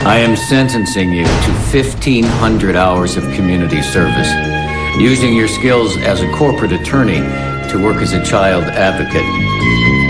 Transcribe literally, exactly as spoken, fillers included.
I am sentencing you to fifteen hundred hours of community service, using your skills as a corporate attorney to work as a child advocate.